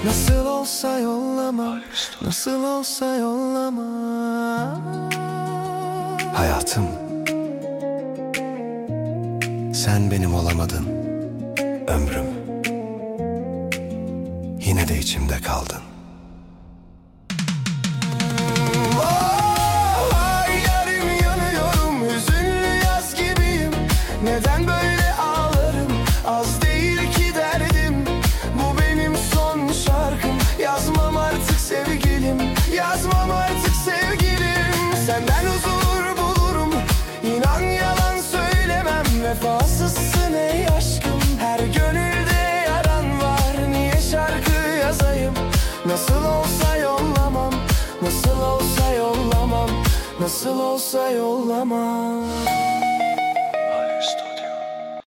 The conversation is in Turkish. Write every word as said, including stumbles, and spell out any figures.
Nasıl olsa yollama, nasıl olsa yollama. Hayatım, sen benim olamadın, ömrüm. Yine de içimde kaldın. Oh, yarim yanıyorum, hüzünlü yaz gibiyim. Neden böyle ağlarım, az değil ki derdim. Bu benim son şarkım, yazmam artık sevgilim. Yazmam artık sevgilim. Senden huzur bulurum, inan yalan söylemem. Vefasızsın ey aşkım, her gönülde yaran var. Niye şarkı yazayım, nasıl olsa yollamam. Nasıl olsa yollamam, nasıl olsa yollamam.